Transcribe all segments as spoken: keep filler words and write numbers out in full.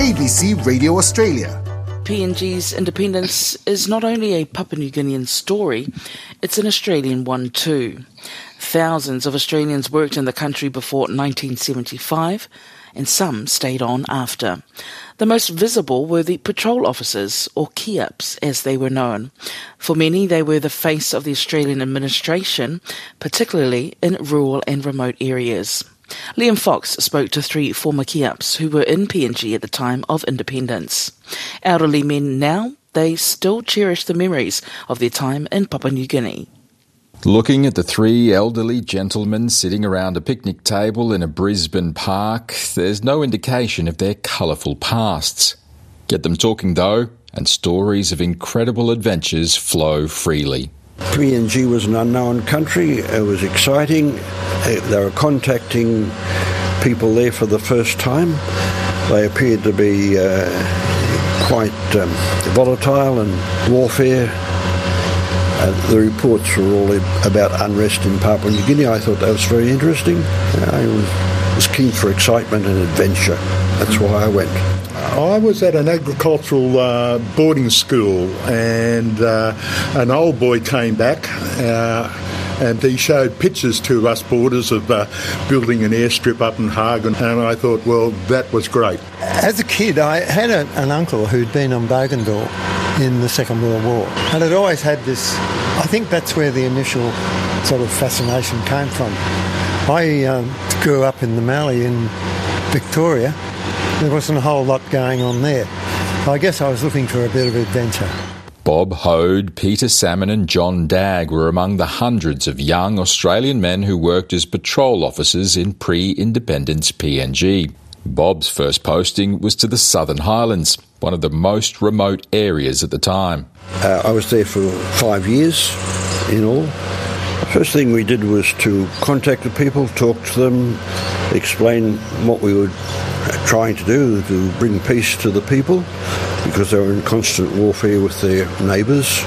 A B C Radio Australia. P N G's independence is not only a Papua New Guinean story, it's an Australian one too. Thousands of Australians worked in the country before nineteen seventy-five, and some stayed on after. The most visible were the patrol officers, or Kiaps as they were known. For many, they were the face of the Australian administration, particularly in rural and remote areas. Liam Fox spoke to three former Kiaps who were in P N G at the time of independence. Elderly men now, they still cherish the memories of their time in Papua New Guinea. Looking at the three elderly gentlemen sitting around a picnic table in a Brisbane park, there's no indication of their colourful pasts. Get them talking though, and stories of incredible adventures flow freely. P N G was an unknown country. It was exciting. They were contacting people there for the first time. They appeared to be uh, quite um, volatile and warfare. Uh, the reports were all about unrest in Papua New Guinea. I thought that was very interesting. I was, was keen for excitement and adventure. That's why I went. I was at an agricultural uh, boarding school, and uh, an old boy came back uh, and he showed pictures to us boarders of uh, building an airstrip up in Hagen, and I thought, well, that was great. As a kid, I had a, an uncle who'd been on Bougainville in the Second World War, and had always had this, I think that's where the initial sort of fascination came from. I um, grew up in the Mallee in Victoria. There wasn't a whole lot going on there. I guess I was looking for a bit of adventure. Bob Hode, Peter Salmon and John Dagg were among the hundreds of young Australian men who worked as patrol officers in pre-independence P N G. Bob's first posting was to the Southern Highlands, one of the most remote areas at the time. Uh, I was there for five years in all. The first thing we did was to contact the people, talk to them, explain what we were trying to do to bring peace to the people, because they were in constant warfare with their neighbours.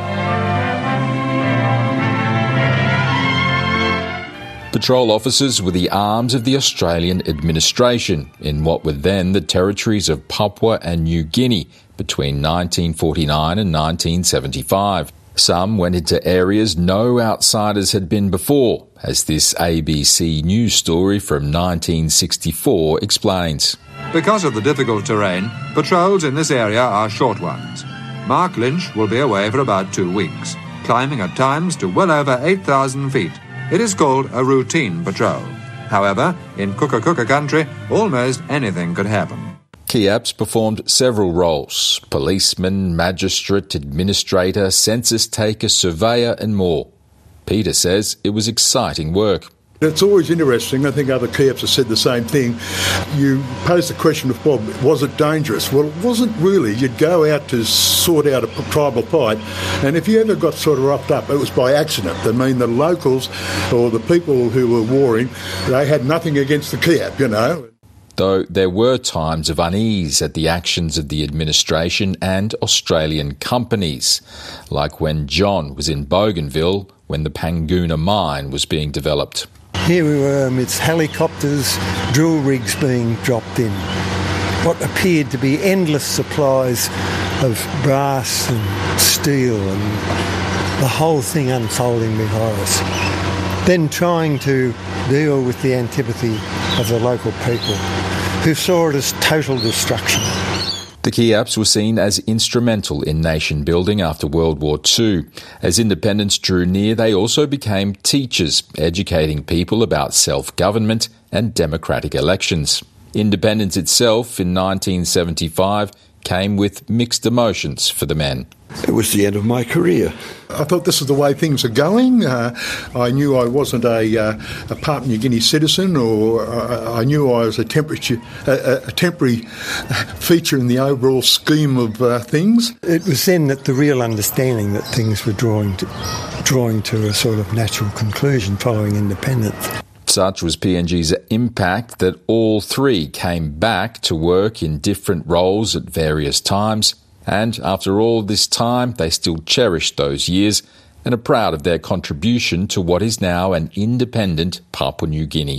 Patrol officers were the arms of the Australian administration in what were then the territories of Papua and New Guinea between nineteen forty-nine and nineteen seventy-five. Some went into areas no outsiders had been before, as this A B C News story from nineteen sixty-four explains. Because of the difficult terrain, patrols in this area are short ones. Mark Lynch will be away for about two weeks, climbing at times to well over eight thousand feet. It is called a routine patrol. However, in Kuka Kuka country, almost anything could happen. Kiaps performed several roles: policeman, magistrate, administrator, census taker, surveyor and more. Peter says it was exciting work. It's always interesting. I think other Kiaps have said the same thing. You posed the question of, Bob, was it dangerous? Well, it wasn't really. You'd go out to sort out a tribal fight, and if you ever got sort of roughed up, it was by accident. I mean, the locals or the people who were warring, they had nothing against the Kiap, you know. Though there were times of unease at the actions of the administration and Australian companies, like when John was in Bougainville when the Panguna mine was being developed. Here we were amidst helicopters, drill rigs being dropped in. What appeared to be endless supplies of brass and steel, and the whole thing unfolding before us. Then trying to deal with the antipathy of the local people, who saw it as total destruction. The Kiaps were seen as instrumental in nation building after World War Two. As independence drew near, they also became teachers, educating people about self-government and democratic elections. Independence itself in nineteen seventy-five came with mixed emotions for the men. It was the end of my career. I thought this is the way things are going. Uh, I knew I wasn't a, uh, a Papua New Guinea citizen, or uh, I knew I was a, temperature, a, a temporary feature in the overall scheme of uh, things. It was then that the real understanding that things were drawing to, drawing to a sort of natural conclusion following independence. Such was P N G's impact that all three came back to work in different roles at various times. And after all this time, they still cherish those years and are proud of their contribution to what is now an independent Papua New Guinea.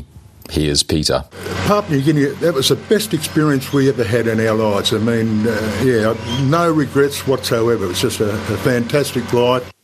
Here's Peter. Papua New Guinea, that was the best experience we ever had in our lives. I mean, uh, yeah, no regrets whatsoever. It was just a, a fantastic flight.